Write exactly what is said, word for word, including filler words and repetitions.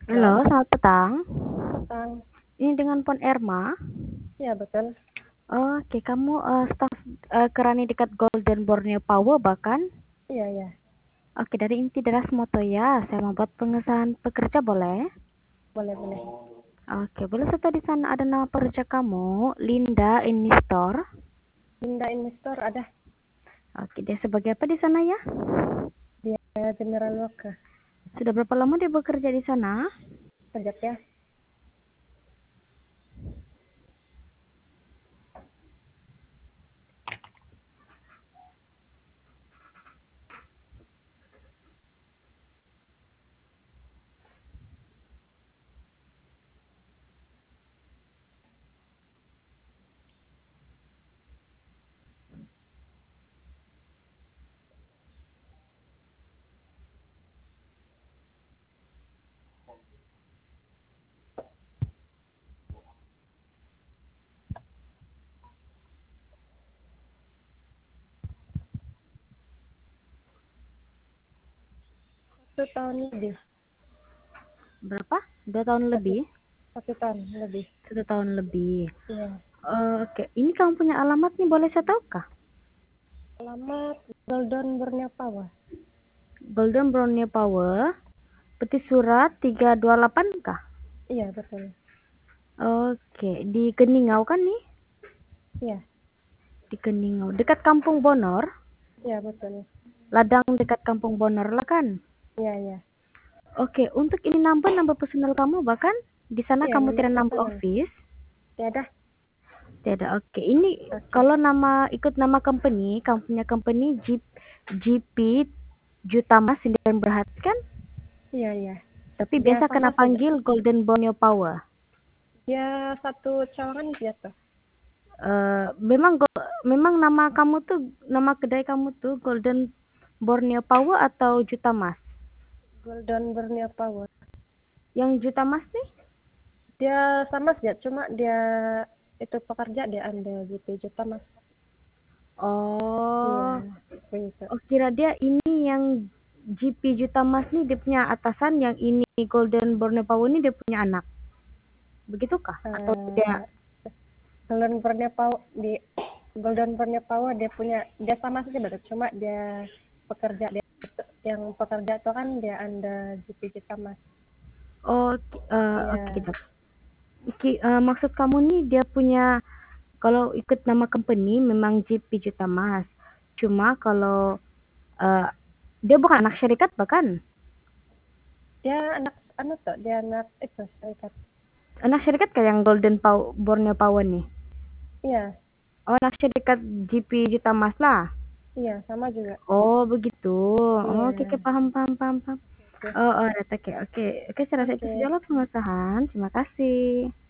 Halo, Halo? selamat petang. Petang. Ini dengan Pon Erma. Iya, betul. Oke, kamu uh, staf uh, kerani dekat Golden Borneo Power bahkan? Iya, iya. Oke, dari Inti Deras Motoya, saya membuat pengesahan pekerja boleh? Boleh, boleh. Oke, boleh serta di sana ada nama pekerja kamu, Linda Inistor. Linda Investor ada. Oke, dia sebagai apa di sana ya? Dia general worker. Sudah berapa lama dia bekerja di sana? Sekejap ya. Satu tahun lebih. Berapa? Dua tahun Satu, lebih? satu tahun lebih. Satu tahun lebih. Iya. Uh, Oke, ini kamu punya alamat nih, boleh saya tahu kah? Alamat Golden Borneo Power. Golden Borneo Power, peti surat tiga dua delapan kah? Iya, betul. Oke, di Keningau kan nih? Iya. Di Keningau, dekat Kampung Bonor. Iya, betul. Ladang dekat Kampung Bonor lah kan? Iya, iya. Oke, untuk ini nambah nambah personal kamu bahkan di sana Iya, kamu nama tidak nambah personal. office? Tiada. Tidak. Oke, ini Oke. kalau nama ikut nama company, kamu punya company G, GP Jutamas Sindiran Berhati kan? Iya, iya. Tapi Dia biasa sama kena saja. panggil Golden Borneo Power. Dia satu cawangan dia tuh. Uh, memang go- memang nama kamu tuh, nama kedai kamu tuh Golden Borneo Power atau Jutamas? Golden Borneo Power. Yang Jutamas nih? Dia sama saja, cuma dia itu pekerja dia ambil gitu juta mas. Iya, Oh, begitu. oh kira dia ini yang G P Jutamas nih dia punya atasan, yang ini Golden Borneo Power ini dia punya anak. Begitukah? Atau Uh, dia Golden Borneo Power di Golden Borneo Power dia punya dia sama saja betul, cuma dia pekerja dia yang pekerja itu kan dia anda G P juta mas. oh uh, oke Iya, kita. Ki- uh, maksud kamu nih dia punya, kalau ikut nama company memang G P Jutamas. Cuma kalau uh, dia bukan anak syarikat bahkan. dia anak anak tuh dia anak itu serikat. Anak syarikat kayak yang Golden Pow- Borneo Power nih. Iya, Oh, anak syarikat G P Jutamas lah. iya sama juga. Oh, begitu. Oh, oke, oke, Iya, paham, paham, paham, paham. oke, Oh, oh, oke, oke, oke, oke, saya rasa itu oke, sajalah pengesahan. Terima kasih.